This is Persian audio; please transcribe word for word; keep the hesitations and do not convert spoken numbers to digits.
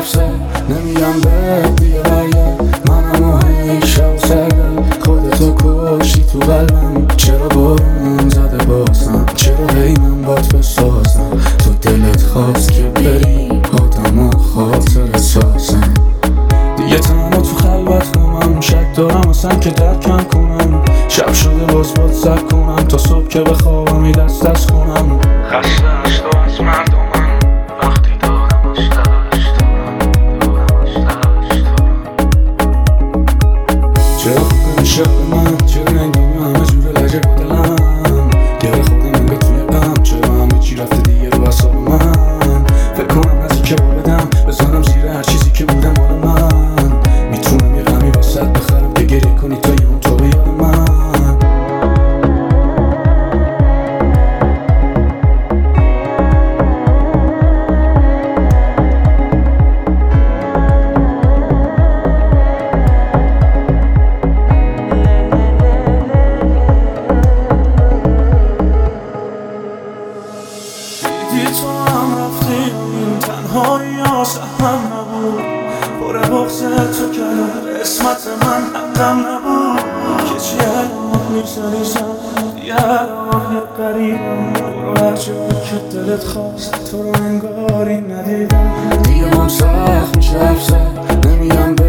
زد نمیگم به دیگه برگرد منم و همیشه و سرگرد خودتو کشی تو قلبم چرا بارون زده بازم چرا هی من بات بسازم تو دلت خواست که بری آدم و خاطر سازم دیگه تنها تو خلوت کنم شک دارم اصلا که درکم کنم شب شده باز باد سر کنم تا صبح که بخوابم ای دست دست کنم خسته از تو از مردمم وقتی دارم از تش دارم دارم از تش دارم چرا خوب نمیشه من چرا نگامی همه جور لجه با دلم گره خورده من به توی غم چرا همه چی رفته دیگه رو اصاب من فکر کنم نزدیک که با بدم بزنم زیر هر چیزی که بوده مال من میتونم یه غمی واسط بخرم که گریه کنی تا یه اون تو به یاد من دیدی تو هم رفتی تنهایی ها سهمم نبود پر بغض تو کنار اسمت من حقم نبود که چی الان میزنی زن یه الان یه قریبم برو هرچه بود که دلت خواست تو رو انگاری ندیدم دیگه من سخت میشه حرف زد نمیگم